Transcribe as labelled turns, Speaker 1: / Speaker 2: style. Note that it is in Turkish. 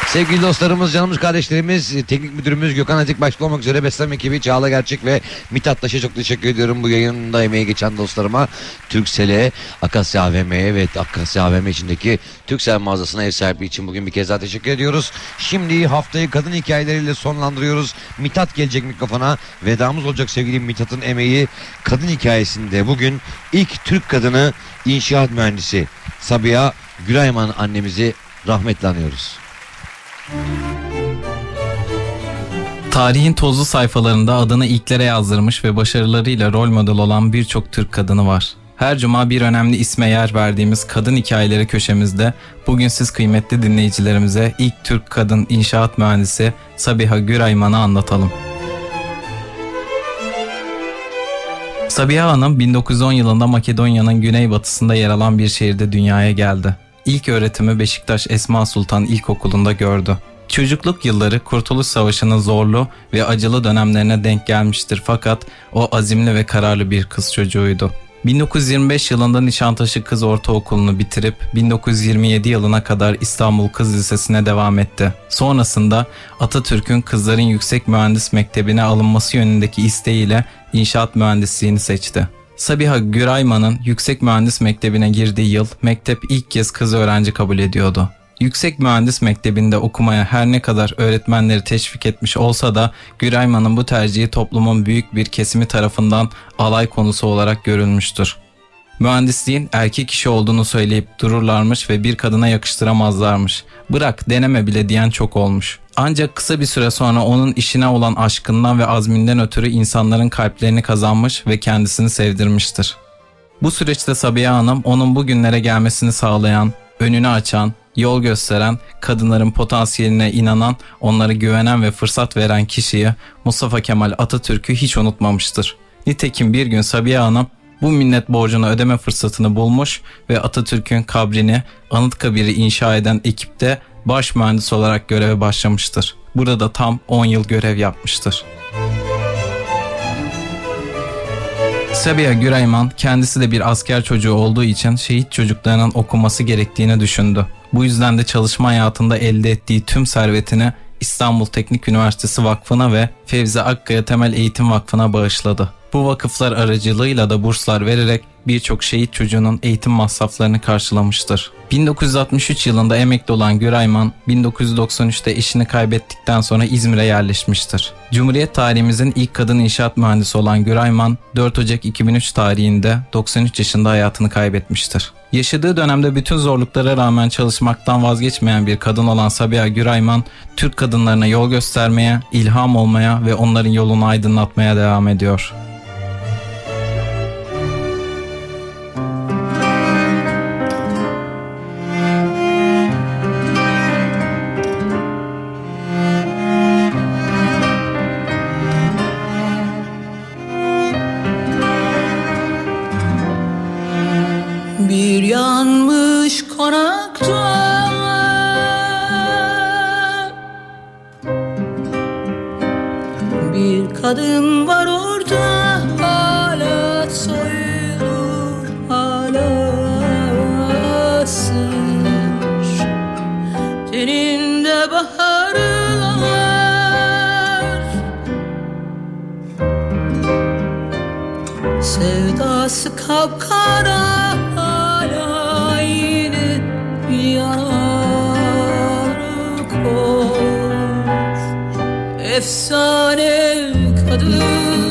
Speaker 1: Sevgili dostlarımız, canımız kardeşlerimiz, teknik müdürümüz Gökhan Atik başta olmak üzere beslenme ekibi Çağla Gerçek ve Mithat Taş'a çok teşekkür ediyorum. Bu yayında emeği geçen dostlarıma, Turkcell'e, Akasya AVM'ye ve Akasya AVM içindeki Turkcell mağazasına ev sahipliği için bugün bir kez daha teşekkür ediyoruz. Şimdi haftayı kadın hikayeleriyle sonlandırıyoruz. Mithat gelecek mikrofona. Vedamız olacak sevgili Mithat'ın emeği kadın hikayesinde. Bugün ilk Türk kadını inşaat mühendisi Sabiha Gürayman annemizi rahmetle anıyoruz.
Speaker 2: Tarihin tozlu sayfalarında adını ilklere yazdırmış ve başarılarıyla rol model olan birçok Türk kadını var. Her cuma bir önemli isme yer verdiğimiz kadın hikayeleri köşemizde bugün siz kıymetli dinleyicilerimize ilk Türk kadın inşaat mühendisi Sabiha Gürayman'ı anlatalım. Sabiha Hanım 1910 yılında Makedonya'nın güneybatısında yer alan bir şehirde dünyaya geldi. İlk öğretimi Beşiktaş Esma Sultan İlkokulu'nda gördü. Çocukluk yılları Kurtuluş Savaşı'nın zorlu ve acılı dönemlerine denk gelmiştir fakat o azimli ve kararlı bir kız çocuğuydu. 1925 yılında Nişantaşı Kız Ortaokulu'nu bitirip 1927 yılına kadar İstanbul Kız Lisesi'ne devam etti. Sonrasında Atatürk'ün Kızların Yüksek Mühendis Mektebi'ne alınması yönündeki isteğiyle inşaat mühendisliğini seçti. Sabiha Gürayman'ın Yüksek Mühendis Mektebi'ne girdiği yıl mektep ilk kez kız öğrenci kabul ediyordu. Yüksek Mühendis Mektebi'nde okumaya her ne kadar öğretmenleri teşvik etmiş olsa da Gürayman'ın bu tercihi toplumun büyük bir kesimi tarafından alay konusu olarak görülmüştür. Mühendisliğin erkek işi olduğunu söyleyip dururlarmış ve bir kadına yakıştıramazlarmış. Bırak deneme bile diyen çok olmuş. Ancak kısa bir süre sonra onun işine olan aşkından ve azminden ötürü insanların kalplerini kazanmış ve kendisini sevdirmiştir. Bu süreçte Sabiha Hanım onun bugünlere gelmesini sağlayan, önünü açan, yol gösteren, kadınların potansiyeline inanan, onlara güvenen ve fırsat veren kişiyi Mustafa Kemal Atatürk'ü hiç unutmamıştır. Nitekim bir gün Sabiha Hanım bu minnet borcunu ödeme fırsatını bulmuş ve Atatürk'ün kabrini, Anıtkabir'i inşa eden ekipte baş mühendis olarak göreve başlamıştır. Burada tam 10 yıl görev yapmıştır. Sabiha Gürayman kendisi de bir asker çocuğu olduğu için şehit çocuklarının okuması gerektiğini düşündü. Bu yüzden de çalışma hayatında elde ettiği tüm servetini İstanbul Teknik Üniversitesi Vakfı'na ve Fevzi Akkaya Temel Eğitim Vakfı'na bağışladı. Bu vakıflar aracılığıyla da burslar vererek birçok şehit çocuğunun eğitim masraflarını karşılamıştır. 1963 yılında emekli olan Gürayman, 1993'te eşini kaybettikten sonra İzmir'e yerleşmiştir. Cumhuriyet tarihimizin ilk kadın inşaat mühendisi olan Gürayman, 4 Ocak 2003 tarihinde 93 yaşında hayatını kaybetmiştir. Yaşadığı dönemde bütün zorluklara rağmen çalışmaktan vazgeçmeyen bir kadın olan Sabiha Gürayman, Türk kadınlarına yol göstermeye, ilham olmaya ve onların yolunu aydınlatmaya devam ediyor.
Speaker 3: Bir yanmış konakta bir kadın var orada, hala soyulur, hala sır. Teninde baharlar, sevdası kapkara, efsane kadın.